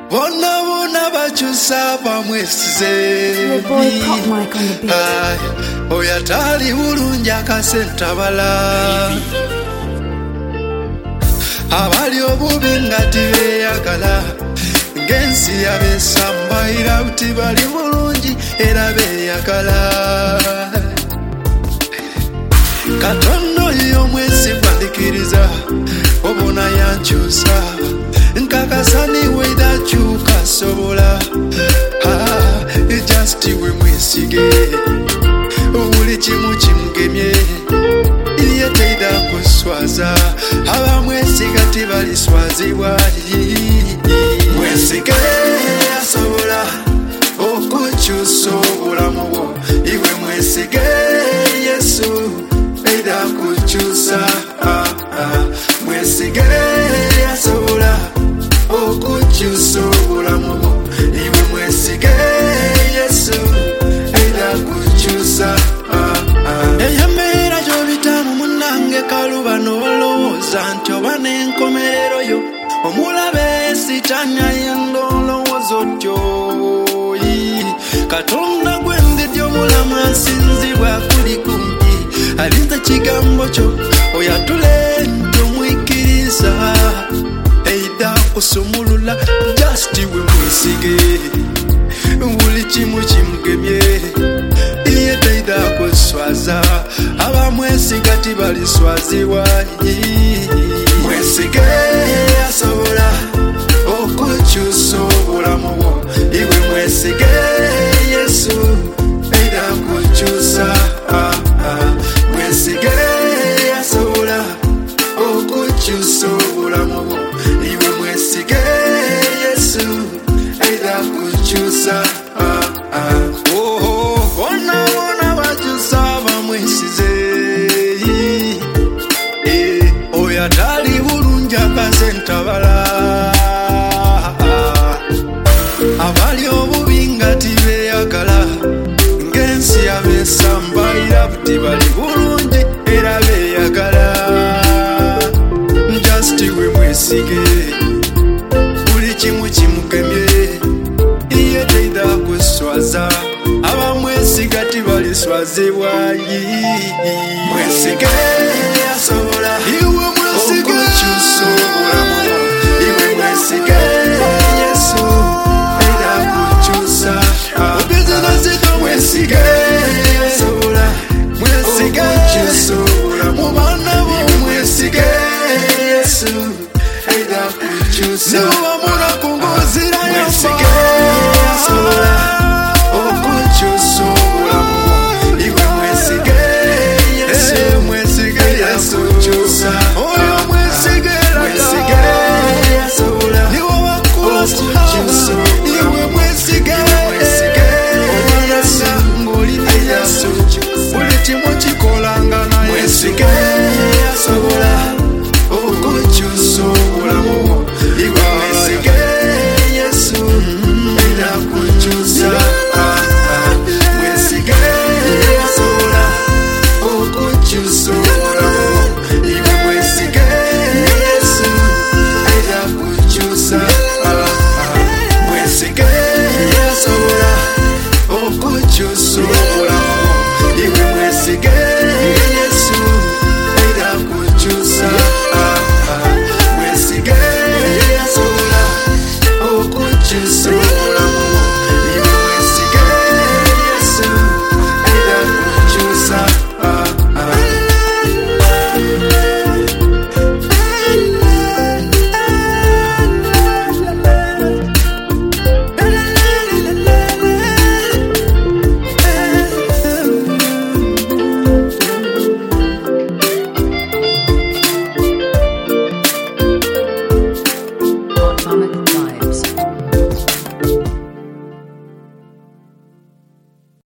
Bona bona bachusa bamwesize Your boy Pop Mike on the beat. Oyatali bulunja kasentabala abali obubi nga tibeyagala ngensi yabesambaira buti bali bulungi era beyagala Katono y'omwezi bandikiriza obona yankyusa nkakasani wedakyuka sobola just we mwisige buli kimu kimugemye iye teida kuswaza abamwesiga tibaliswazibwa mwesige asobola okukyusa obulamu bwo iwe mwesige Yesu eida kukyusa mwesige asobola okukyusa obulamu bwo iwe mwesige Yesu eida kukyusa eyambeera gy'obitamu munnange kaluba n'olowooza nti oba n'enkomerero yo omulabe sitanya yendolowooza otyo Katonda gwendidde omulamu asinzibwa kuli kumpi alinza kigambo kyo oyatule nti omwikiriza eida kusumulula just we mwisige buli kimu kimugemye iye teida kuswaza abamwesiga tibaliswazibwa mwesige asobola okukyusa obulamu bwo iwe mwesige Yesu eida kukyusa mwesige asobola okukyusa obulamu bwo iwe mwesige Yesu eida kukyusa bona bona bakyusa bamwesize oyatali bulungi akasentabala abali obubi nga tibeyagala ngensi yabesambaira buti bali bulungi era beyagala just we mwesige buli kimu kimugemye iye teida kuswaza abamwesiga tibaliswazibwa mwesige asobola iwe mwesige okukyusa obulamu iwe mwesige Yesu eida kukyusa mwesige asobola mwesige okukyusa obulamu mu baana bo mwesige Yesu eida kukyusa niwamula kungozirayo mwesige asobola okukyusa obulamu iwe mwesige Yesu mwesige yakukyusa oyo mwesige mwesige asobola niwo wakukyusa iwe mwesige Yesu ngoli Yesu buli kimu kikolanga na mwesige asobola okukyusa obulamu iwe mwesige Yesu eida kukyusa mwesige asobola okukyusa obulamu iwe mwesige Yesu eida kukyusa mwesige asobola okukyusa obulamu iwe mwesige Yesu eida kukyusa mwesige asobola okukyusa